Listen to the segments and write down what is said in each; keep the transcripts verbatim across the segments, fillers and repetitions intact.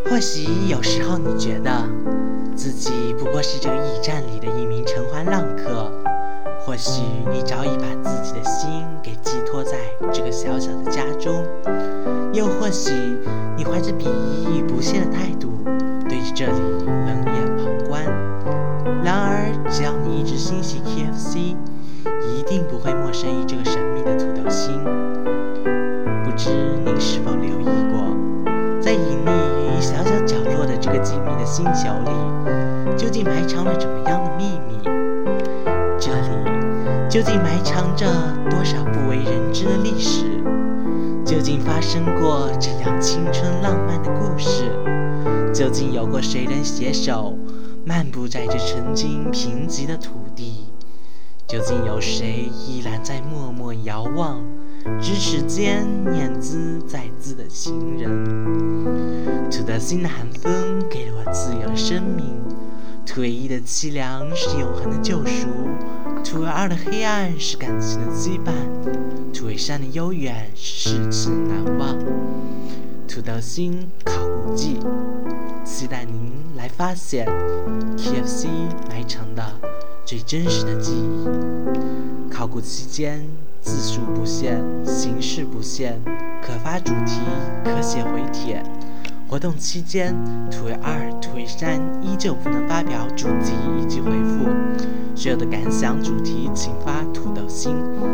或许有时候你觉得自己不过是这个驿站里的一名尘寰浪客，或许你早已把自己的心给寄托在这个小小的家中，又或许你怀着鄙夷与不屑的态度对着这里冷眼旁观。然而只要你一直欣喜 K F C， 一定不会陌生于这个神秘的土豆心。不知您是否留意过，在隐匿于小小角落的这个静谧的星球里，究竟埋藏了怎么样的秘密？这里究竟埋藏着多少不为人知的历史？究竟发生过怎样青春浪漫的故事？究竟有过谁人携手漫步在这曾经贫瘠的土地？究竟有谁依然在默默遥望咫尺间念兹在兹的行人？土豆心的寒风给了我自由的生命，土卫一的凄凉是永恒的救赎，土卫二的黑暗是感情的羁绊，土卫三的悠远是世事难忘。土豆心考古记，期待您来发现 K F C 埋藏的最真实的记忆。考古期间字数不限，形式不限，可发主题，可写回帖。活动期间，土卫二、土卫三依旧不能发表主题以及回复，所有的感想主题请发土豆心。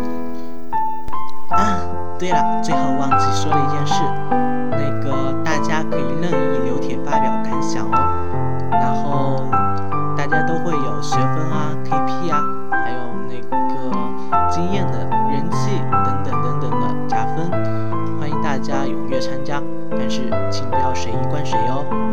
啊，对了，最后忘记说了一件事，那个大家可以任意留帖发表感想哦，然后大家都会有学分啊、K P 啊，还有那个经验的人气等等等等的加分，欢迎大家踊跃参加，但是请不要随意灌水哦。